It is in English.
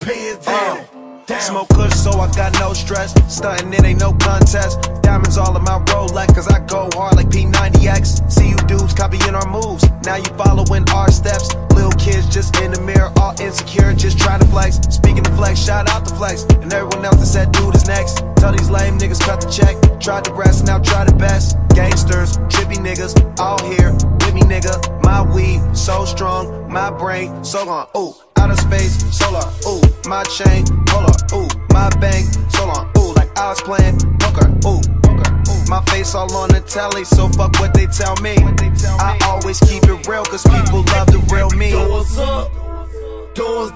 Pay it down. Smoke kush, so I got no stress. Stuntin', it ain't no contest. Diamonds all in my Rolex, cause I go hard like P90X. See you dudes copying our moves, now you following our steps. Little kids just in the mirror, all insecure, just trying to flex. Speaking of flex, shout out to Flex. And everyone else that said dude is next. Tell these lame niggas cut the check. Tried the rest, now try the best. Gangsters, trippy niggas, all here with me, nigga. My weed, so strong, my brain, so long, ooh. Outer space, solar, ooh. My chain, hold up, ooh. My bank, so long, ooh. Like I was playing poker, ooh. My face all on the telly, so fuck what they tell me. I always keep it real, cause people love the real me. Doors up, doors